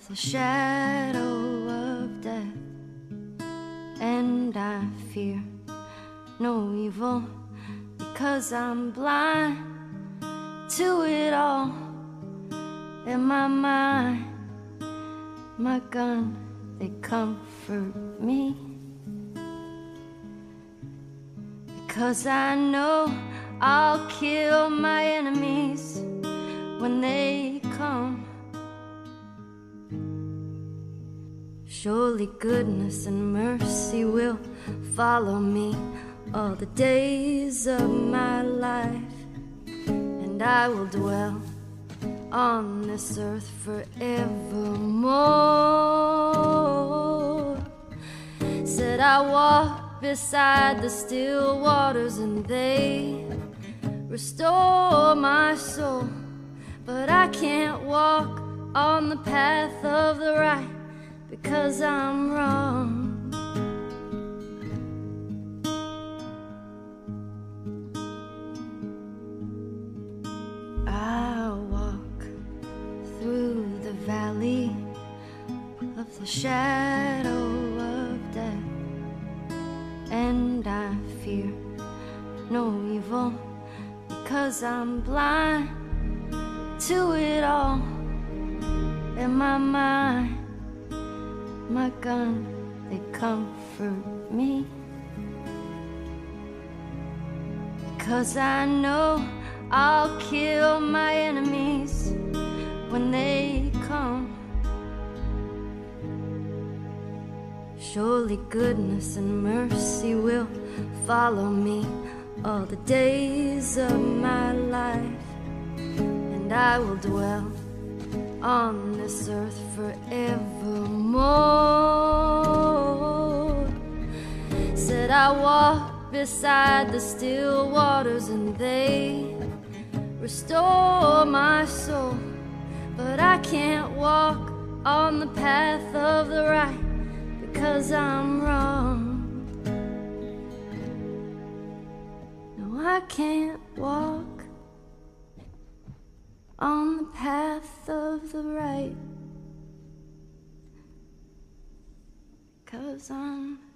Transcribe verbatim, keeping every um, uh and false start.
the shadow of death, and I fear no evil because I'm blind to it all. In my mind, my gun, they comfort me, because I know I'll kill my enemies when they come. Surely goodness and mercy will follow me all the days of my life, and I will dwell on this earth forevermore. Said I walk beside the still waters and they restore my soul, but I can't walk on the path of the right because I'm wrong. I walk through the valley of the shadow of death, and I fear no evil because I'm blind to it all. In my mind, my gun, they comfort me, because I know I'll kill my enemies when they come. Surely goodness and mercy will follow me all the days of my life, and I will dwell on this earth forevermore. Said I walk beside the still waters and they restore my soul, but I can't walk on the path of the right because I'm wrong. No, I can't walk on the path of the right, 'cause I'm